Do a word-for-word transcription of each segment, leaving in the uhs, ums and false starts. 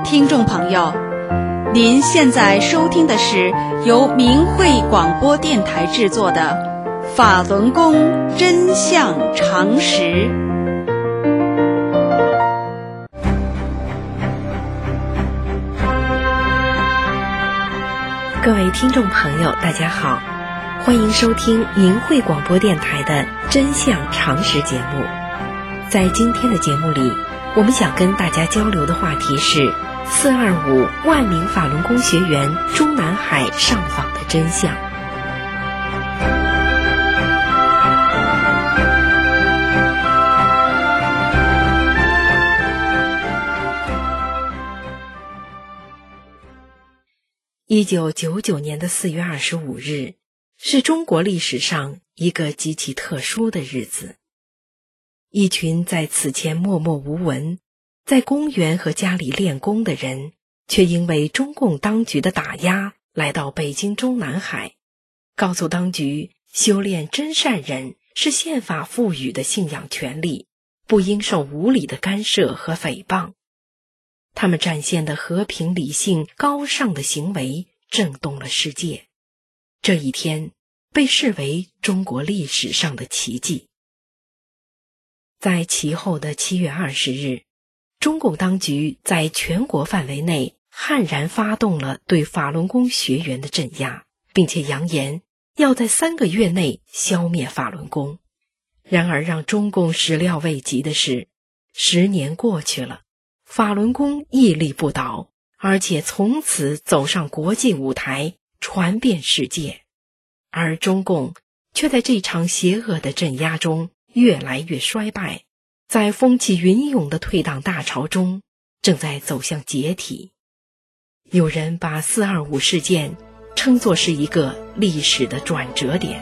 听众朋友，您现在收听的是由明慧广播电台制作的《法轮功真相常识》。 各位听众朋友，大家好，欢迎收听明慧广播电台的《真相常识》节目。在今天的节目里，我们想跟大家交流的话题是四二五万名法轮功学员中南海上访的真相。一九九九年的四月二十五日，是中国历史上一个极其特殊的日子。一群在此前默默无闻，在公园和家里练功的人，却因为中共当局的打压，来到北京中南海，告诉当局修炼真善忍是宪法赋予的信仰权利，不应受无理的干涉和诽谤。他们展现的和平理性高尚的行为震动了世界，这一天被视为中国历史上的奇迹。在其后的七月二十日，中共当局在全国范围内悍然发动了对法轮功学员的镇压，并且扬言要在三个月内消灭法轮功。然而让中共始料未及的是，十年过去了，法轮功屹立不倒，而且从此走上国际舞台，传遍世界。而中共却在这场邪恶的镇压中越来越衰败，在风起云涌的退党大潮中，正在走向解体。有人把四二五事件称作是一个历史的转折点。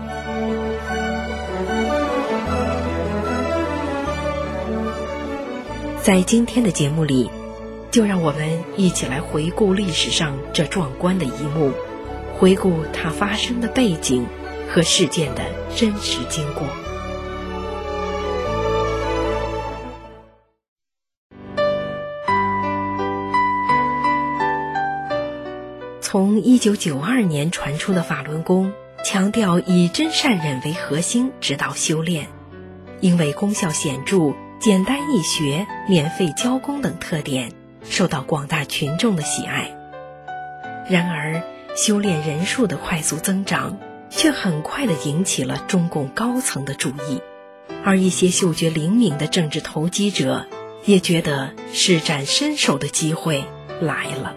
在今天的节目里，就让我们一起来回顾历史上这壮观的一幕，回顾它发生的背景和事件的真实经过。从一九九二年传出的法轮功，强调以真善忍为核心指导修炼，因为功效显著、简单易学、免费教功等特点，受到广大群众的喜爱。然而，修炼人数的快速增长，却很快地引起了中共高层的注意，而一些嗅觉灵敏的政治投机者也觉得施展身手的机会来了。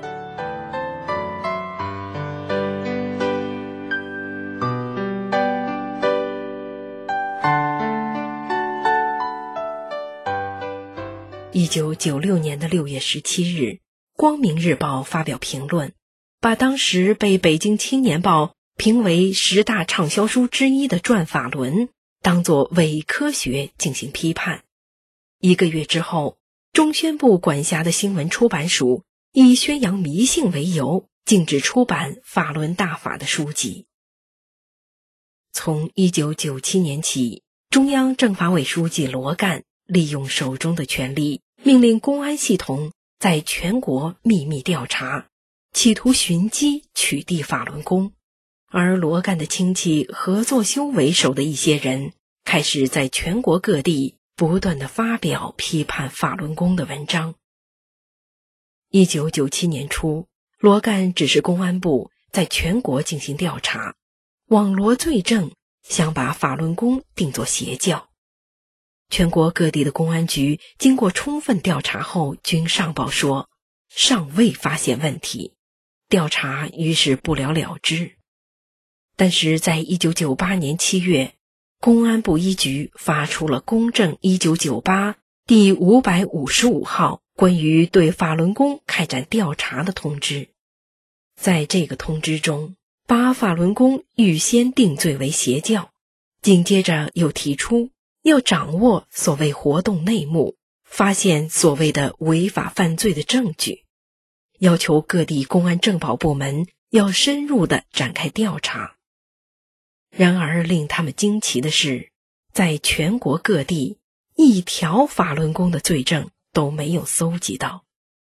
一九九六年的六月十七日，光明日报发表评论，把当时被北京青年报评为十大畅销书之一的《转法轮》当作伪科学进行批判。一个月之后，中宣部管辖的新闻出版署以宣扬迷信为由，禁止出版法轮大法的书籍。从一九九七年起，中央政法委书记罗干利用手中的权力，命令公安系统在全国秘密调查，企图寻机取缔法轮功。而罗干的亲戚何作修为首的一些人，开始在全国各地不断地发表批判法轮功的文章。一九九七年初，罗干指示公安部在全国进行调查，网罗罪证，想把法轮功定作邪教。全国各地的公安局经过充分调查后，均上报说尚未发现问题，调查于是不了了之。但是在一九九八年七月，公安部一局发出了公证一九九八第五百五十五号关于对法轮功开展调查的通知。在这个通知中，把法轮功预先定罪为邪教，紧接着又提出要掌握所谓活动内幕，发现所谓的违法犯罪的证据，要求各地公安政保部门要深入地展开调查。然而令他们惊奇的是，在全国各地一条法轮功的罪证都没有搜集到。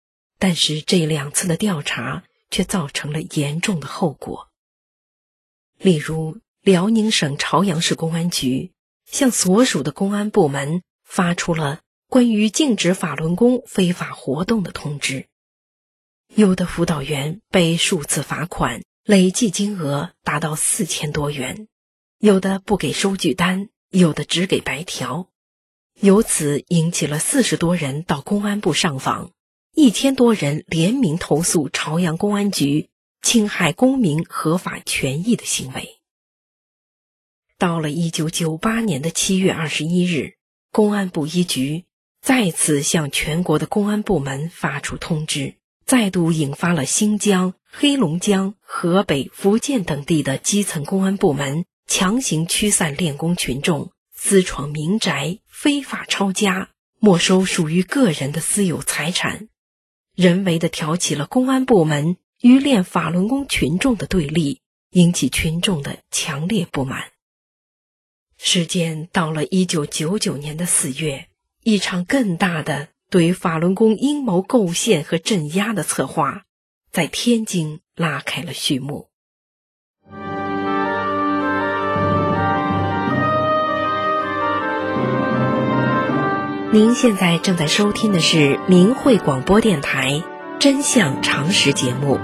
但是这两次的调查却造成了严重的后果。例如，辽宁省朝阳市公安局向所属的公安部门发出了关于禁止法轮功非法活动的通知，有的辅导员被数次罚款，累计金额达到四千多元，有的不给收据单，有的只给白条。由此引起了四十多人到公安部上访，一千多人联名投诉朝阳公安局侵害公民合法权益的行为。到了一九九八年的七月二十一日，公安部一局再次向全国的公安部门发出通知，再度引发了新疆、黑龙江、河北、福建等地的基层公安部门强行驱散练功群众，私闯民宅，非法抄家，没收属于个人的私有财产，人为地挑起了公安部门与练法轮功群众的对立，引起群众的强烈不满。时间到了一九九九年的四月，一场更大的对法轮功阴谋构陷和镇压的策划在天津拉开了序幕。您现在正在收听的是明慧广播电台真相常识节目。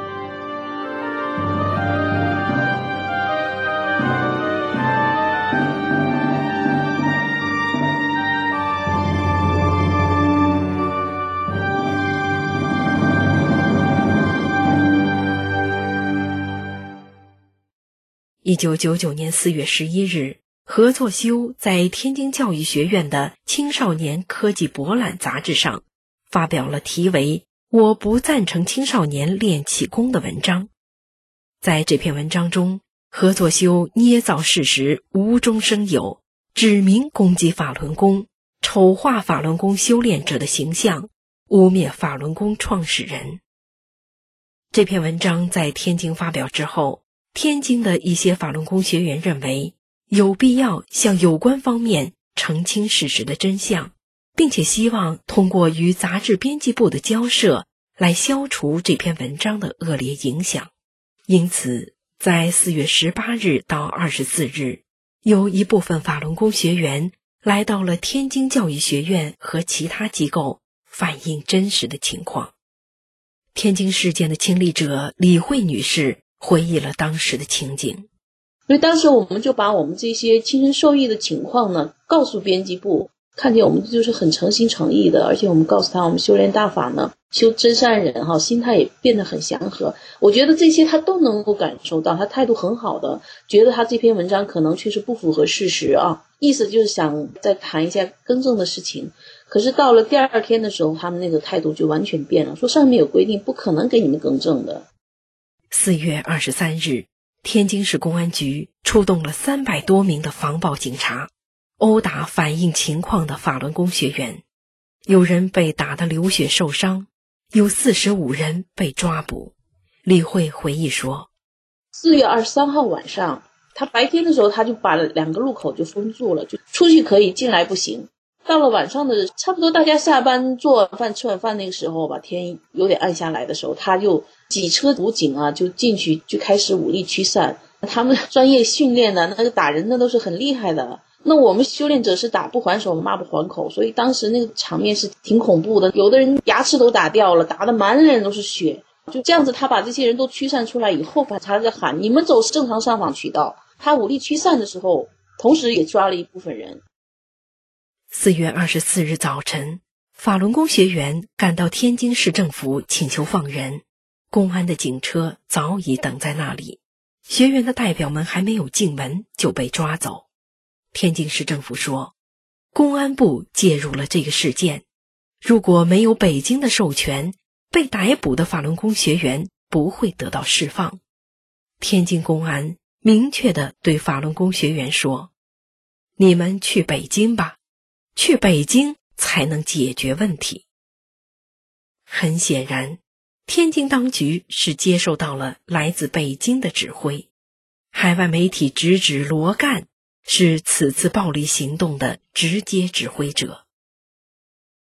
一九九九年四月十一日，何作修在天津教育学院的青少年科技博览杂志上发表了题为“我不赞成青少年练气功”的文章。在这篇文章中，何作修捏造事实，无中生有，指明攻击法轮功，丑化法轮功修炼者的形象，污蔑法轮功创始人。这篇文章在天津发表之后，天津的一些法轮功学员认为有必要向有关方面澄清事实的真相，并且希望通过与杂志编辑部的交涉来消除这篇文章的恶劣影响。因此，在四月十八日到二十四日，有一部分法轮功学员来到了天津教育学院和其他机构，反映真实的情况。天津事件的亲历者李慧女士回忆了当时的情景。 所以当时我们就把我们这些亲身受益的情况呢告诉编辑部，看见我们就是很诚心诚意的，而且我们告诉他我们修炼大法呢，修真善忍哈，心态也变得很祥和。我觉得这些他都能够感受到，他态度很好的，觉得他这篇文章可能确实不符合事实啊，意思就是想再谈一下更正的事情。可是到了第二天的时候，他们那个态度就完全变了，说上面有规定，不可能给你们更正的。 四月二十三日，天津市公安局出动了三百多名的防暴警察，殴打反映情况的法轮功学员，有人被打得流血受伤，有四十五人被抓捕。李慧回忆说， 四月二十三号晚上，他白天的时候他就把两个路口就封住了，就出去可以，进来不行。到了晚上的差不多大家下班做晚饭吃晚饭那个时候吧，天有点暗下来的时候，他就几车武警啊就进去就开始武力驱散。他们专业训练的那个打人的都是很厉害的，那我们修炼者是打不还手骂不还口，所以当时那个场面是挺恐怖的，有的人牙齿都打掉了，打得满脸都是血。就这样子他把这些人都驱散出来以后，他在喊你们走正常上访渠道。他武力驱散的时候同时也抓了一部分人。 四月二十四日早晨，法轮功学员赶到天津市政府请求放人，公安的警车早已等在那里，学员的代表们还没有进门就被抓走。天津市政府说，公安部介入了这个事件，如果没有北京的授权，被逮捕的法轮功学员不会得到释放。天津公安明确地对法轮功学员说，你们去北京吧，去北京才能解决问题。很显然，天津当局是接受到了来自北京的指挥，海外媒体直指罗干是此次暴力行动的直接指挥者。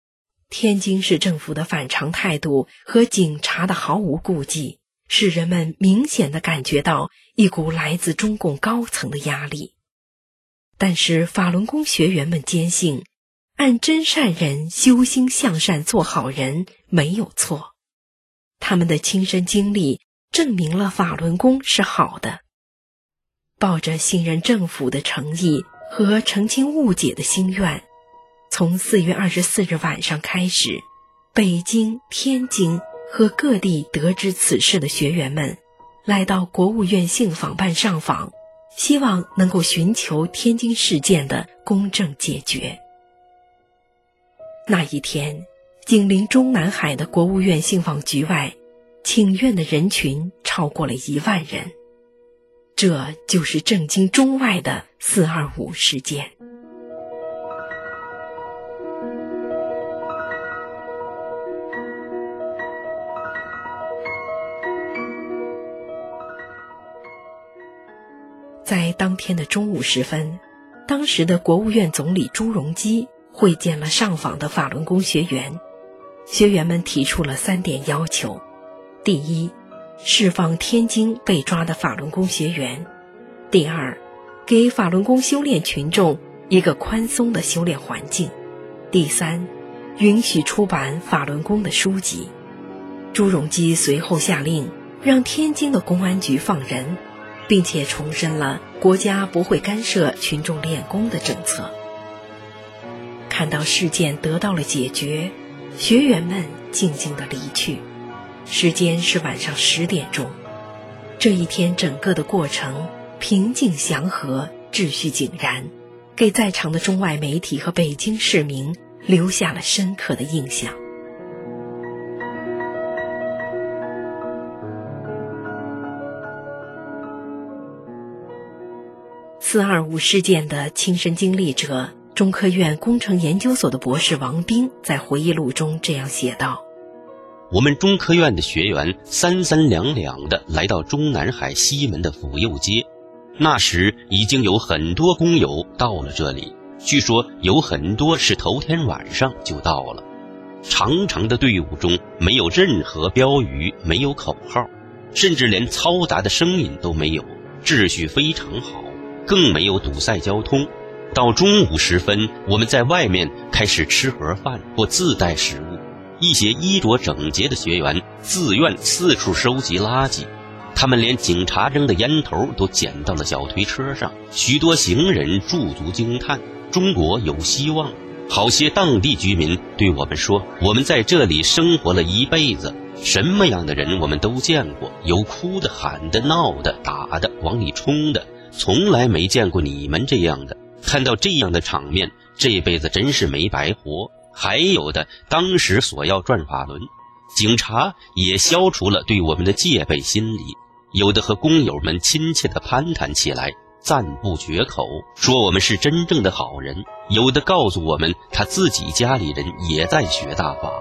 天津市政府的反常态度和警察的毫无顾忌，使人们明显地感觉到一股来自中共高层的压力。但是法轮功学员们坚信，按真善人修心向善做好人没有错。他们的亲身经历证明了法轮功是好的。抱着信任政府的诚意和澄清误解的心愿，从四月二十四日晚上开始，北京、天津和各地得知此事的学员们来到国务院信访办上访，希望能够寻求天津事件的公正解决。那一天，紧邻中南海的国务院信访局外，请愿的人群超过了一万人。这就是震惊中外的四二五事件。在当天的中午时分，当时的国务院总理朱镕基会见了上访的法轮功学员。学员们提出了三点要求：第一，释放天津被抓的法轮功学员；第二，给法轮功修炼群众一个宽松的修炼环境；第三，允许出版法轮功的书籍。朱镕基随后下令让天津的公安局放人，并且重申了国家不会干涉群众练功的政策。看到事件得到了解决，学员们静静地离去。时间是晚上十点钟。这一天整个的过程平静祥和，秩序井然，给在场的中外媒体和北京市民留下了深刻的印象。四二五事件的亲身经历者，中科院工程研究所的博士王斌在回忆录中这样写道： 我们中科院的学员三三两两地来到中南海西门的府右街，那时已经有很多工友到了这里，据说有很多是头天晚上就到了。长长的队伍中没有任何标语，没有口号，甚至连嘈杂的声音都没有，秩序非常好，更没有堵塞交通。到中午时分，我们在外面开始吃盒饭或自带食物。一些衣着整洁的学员自愿四处收集垃圾，他们连警察扔的烟头都捡到了小推车上。许多行人驻足惊叹，中国有希望。好些当地居民对我们说，我们在这里生活了一辈子，什么样的人我们都见过，有哭的、喊的、闹的、打的、往里冲的，从来没见过你们这样的。看到这样的场面，这辈子真是没白活。还有的当时索要转法轮，警察也消除了对我们的戒备心理，有的和工友们亲切地攀谈起来，赞不绝口，说我们是真正的好人，有的告诉我们他自己家里人也在学大法。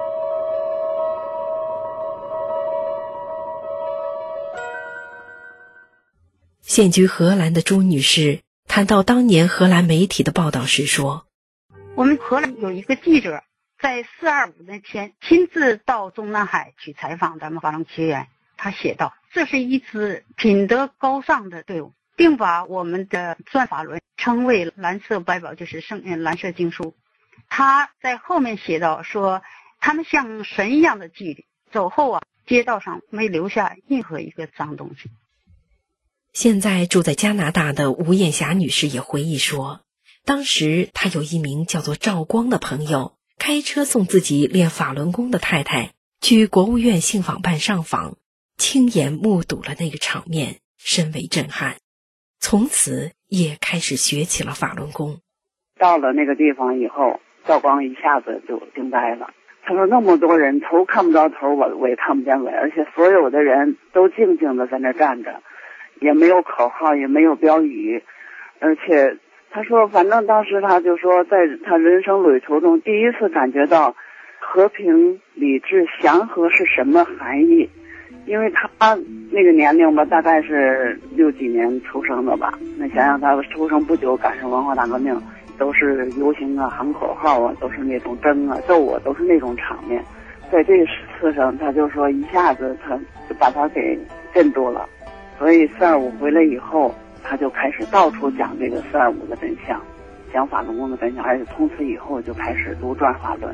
现居荷兰的朱女士谈到当年荷兰媒体的报道时说， 我们荷兰有一个记者在四二五那天亲自到中南海去采访咱们法轮学员，他写道，这是一支品德高尚的队伍，并把我们的转法轮称为蓝色百宝，就是圣蓝色经书。他在后面写道说，他们像神一样的纪律，走后啊，街道上没留下任何一个脏东西。 现在住在加拿大的吴艳霞女士也回忆说，当时她有一名叫做赵光的朋友，开车送自己练法轮功的太太去国务院信访办上访，亲眼目睹了那个场面，深为震撼，从此也开始学起了法轮功。 到了那个地方以后，赵光一下子就惊呆了，他说那么多人，头看不着头，尾尾看不见尾，而且所有的人都静静的在那站着，也没有口号，也没有标语，而且他说反正当时他就说，在他人生旅途中第一次感觉到和平、理智、祥和是什么含义。因为他那个年龄吧，大概是六几年出生的吧，那想想他出生不久赶上文化大革命， 都是游行啊、喊口号啊，都是那种争啊、斗啊，都是那种场面。在这次上，他就说一下子他就把他给镇住了。所以四二五回来以后，他就开始到处讲这个四二五的真相，讲法轮功的真相，而且从此以后就开始独转法轮。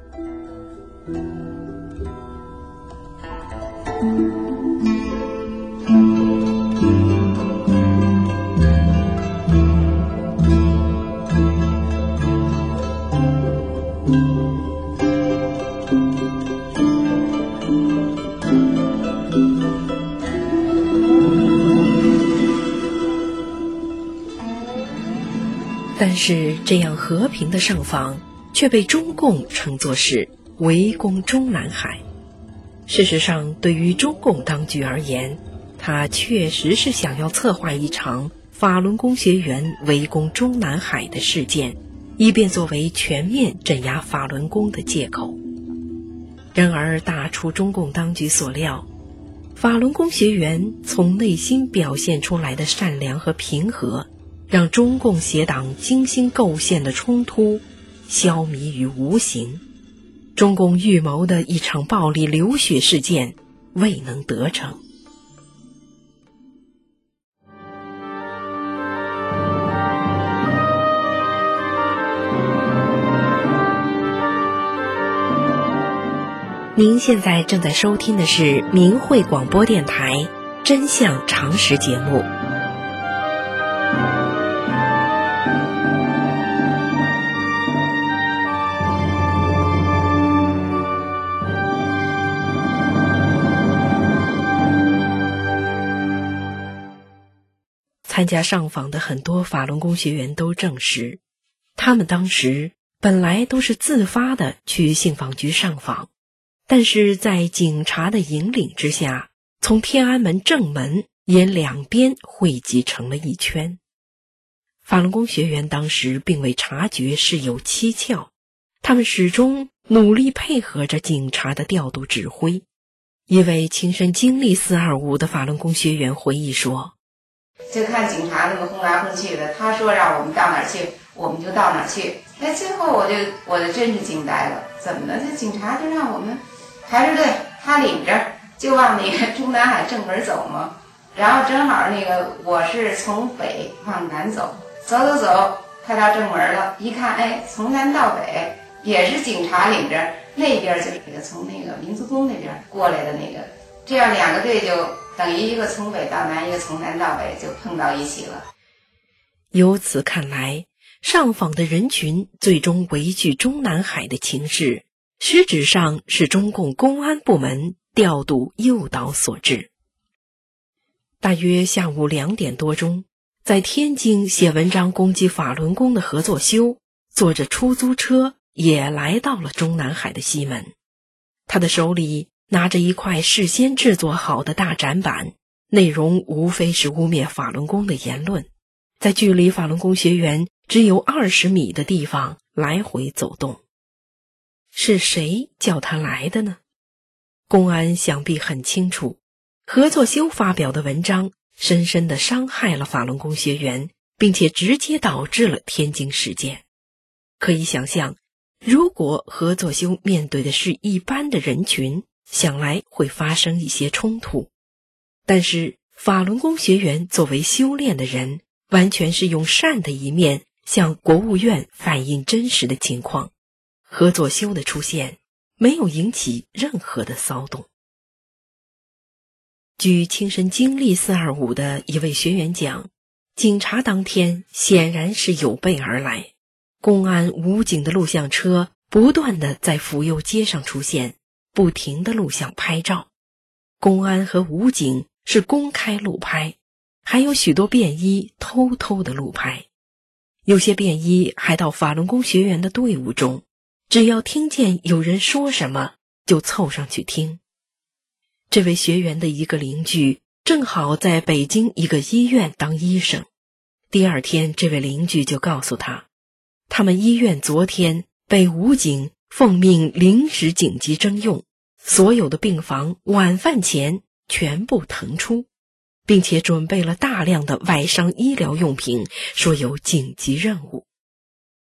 但是这样和平的上访却被中共称作是围攻中南海。事实上，对于中共当局而言，他确实是想要策划一场法轮功学员围攻中南海的事件，以便作为全面镇压法轮功的借口。然而大出中共当局所料，法轮功学员从内心表现出来的善良和平和，让中共邪党精心构陷的冲突消弭于无形，中共预谋的一场暴力流血事件未能得逞。您现在正在收听的是明慧广播电台真相常识节目。参加上访的很多法轮功学员都证实，他们当时本来都是自发的去信访局上访，但是在警察的引领之下，从天安门正门沿两边汇集成了一圈。法轮功学员当时并未察觉事有蹊跷，他们始终努力配合着警察的调度指挥。一位亲身经历四二五的法轮功学员回忆说， 就看警察那么轰来轰去的，他说让我们到哪儿去我们就到哪儿去。那最后我就我就真是惊呆了，怎么了？这警察就让我们排着队，他领着就往那个中南海正门走嘛。然后正好那个我是从北往南走，走走走快到正门了，一看哎，从南到北也是警察领着，那边就是那个从那个民族宫那边过来的那个，这样两个队就等于一个从北到南，一个从南到北就碰到一起了。 由此看来，上访的人群最终围聚中南海的情势，实质上是中共公安部门调度诱导所致。大约下午两点多钟，在天津写文章攻击法轮功的何作修，坐着出租车也来到了中南海的西门。他的手里拿着一块事先制作好的大展板，内容无非是污蔑法轮功的言论，在距离法轮功学员只有二十米的地方来回走动。是谁叫他来的呢？公安想必很清楚，何作修发表的文章深深地伤害了法轮功学员，并且直接导致了天津事件。可以想象，如果何作修面对的是一般的人群，想来会发生一些冲突。但是法轮功学员作为修炼的人，完全是用善的一面向国务院反映真实的情况。何作修的出现没有引起任何的骚动。据亲身经历四二五的一位学员讲，警察当天显然是有备而来，公安武警的录像车不断地在府右街上出现，不停地录像拍照。公安和武警是公开录拍，还有许多便衣偷偷的录拍。有些便衣还到法轮功学员的队伍中，只要听见有人说什么，就凑上去听。这位学员的一个邻居正好在北京一个医院当医生。第二天，这位邻居就告诉他，他们医院昨天被武警奉命临时紧急征用，所有的病房晚饭前全部腾出，并且准备了大量的外伤医疗用品，说有紧急任务。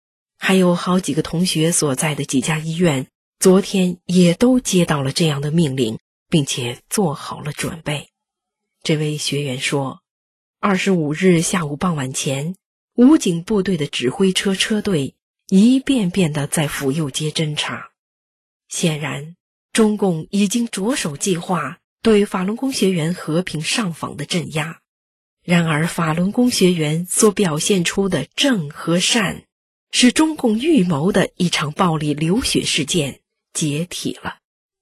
还有好几个同学所在的几家医院，昨天也都接到了这样的命令，并且做好了准备。这位学员说，二十五日下午傍晚前，武警部队的指挥车车队一遍遍地在府右街侦查。显然，中共已经着手计划对法轮功学员和平上访的镇压。然而，法轮功学员所表现出的正和善，使中共预谋的一场暴力流血事件解体了。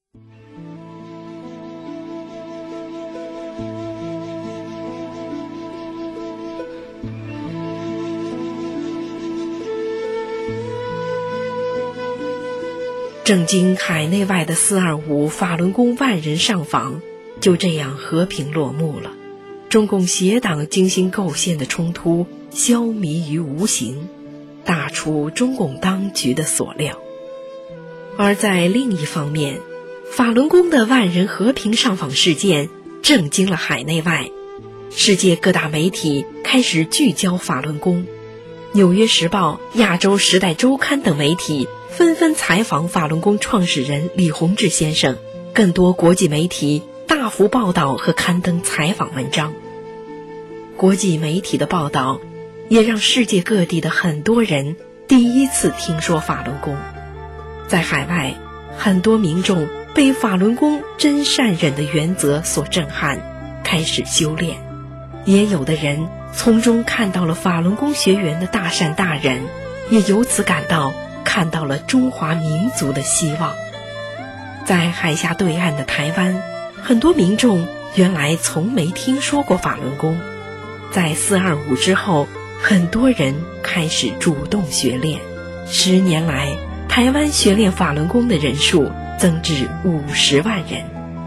震惊海内外的四二五法轮功万人上访就这样和平落幕了。中共邪党精心构陷的冲突消弭于无形，大出中共当局的所料。而在另一方面，法轮功的万人和平上访事件震惊了海内外，世界各大媒体开始聚焦法轮功。纽约时报、亚洲时代周刊等媒体纷纷采访法轮功创始人李洪志先生，更多国际媒体大幅报道和刊登采访文章。国际媒体的报道也让世界各地的很多人第一次听说法轮功。在海外，很多民众被法轮功真善忍的原则所震撼，开始修炼。也有的人从中看到了法轮功学员的大善大忍，也由此感到看到了中华民族的希望。在海峡对岸的台湾，很多民众原来从没听说过法轮功。在四二五之后，很多人开始主动学练。十年来，台湾学练法轮功的人数增至五十万人。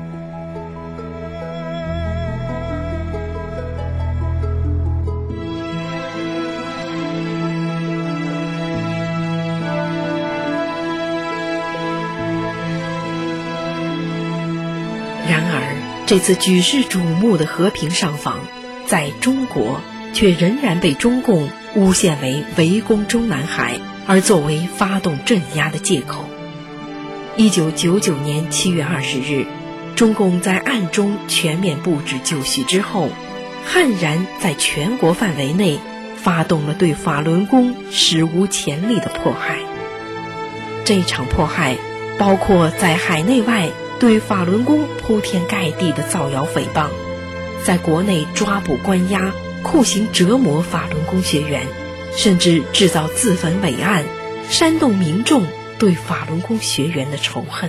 然而，这次举世瞩目的和平上访，在中国却仍然被中共诬陷为围攻中南海，而作为发动镇压的借口。一九九九年七月二十日，中共在暗中全面布置就绪之后，悍然在全国范围内发动了对法轮功史无前例的迫害。这场迫害包括在海内外对法轮功铺天盖地的造谣诽谤，在国内抓捕关押、酷刑折磨法轮功学员，甚至制造自焚伪案，煽动民众对法轮功学员的仇恨。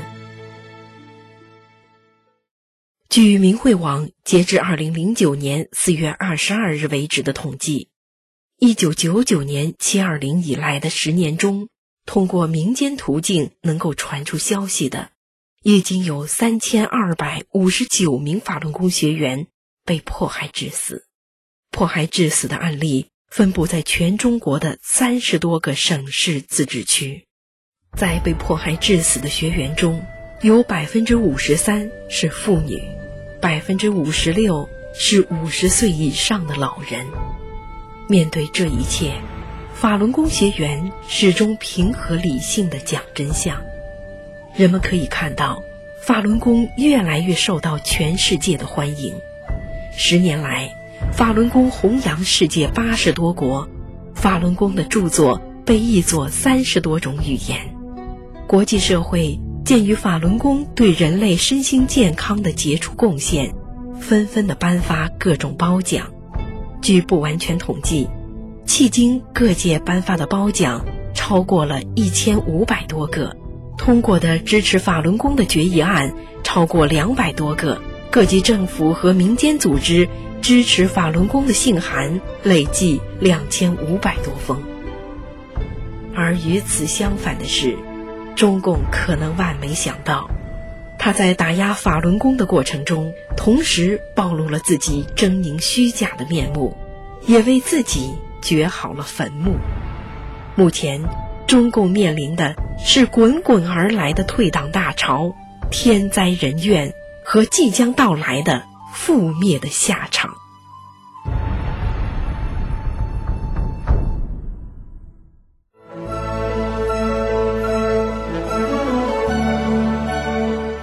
据明慧网截至二零零九年四月二十二日为止的统计，一九九九年七二零以来的十年中，通过民间途径能够传出消息的，已经有三千二百五十九名法轮功学员被迫害致死。迫害致死的案例分布在全中国的三十多个省市自治区。在被迫害致死的学员中，有百分之五十三是妇女，百分之五十六是五十岁以上的老人。面对这一切，法轮功学员始终平和理性地讲真相。人们可以看到，法轮功越来越受到全世界的欢迎。十年来，法轮功弘扬世界八十多国，法轮功的著作被译作三十多种语言。国际社会鉴于法轮功对人类身心健康的杰出贡献，纷纷地颁发各种褒奖。据不完全统计，迄今各界颁发的褒奖超过了一千五百多个，通过的支持法轮功的决议案超过两百多个，各级政府和民间组织支持法轮功的信函累计两千五百多封。而与此相反的是，中共可能万没想到，他在打压法轮功的过程中，同时暴露了自己狰狞虚假的面目，也为自己掘好了坟墓。目前，中共面临的是滚滚而来的退党大潮、天灾人怨和即将到来的覆灭的下场。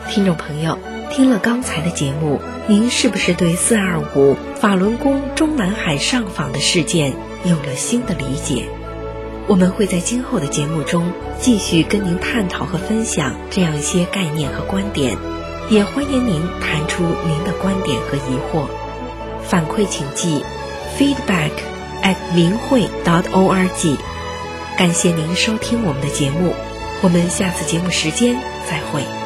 听众朋友，听了刚才的节目，您是不是对四二五法轮功中南海上访的事件有了新的理解？我们会在今后的节目中继续跟您探讨和分享这样一些概念和观点，也欢迎您谈出您的观点和疑惑。反馈请寄 feedback at 明慧 dot org。感谢您收听我们的节目，我们下次节目时间再会。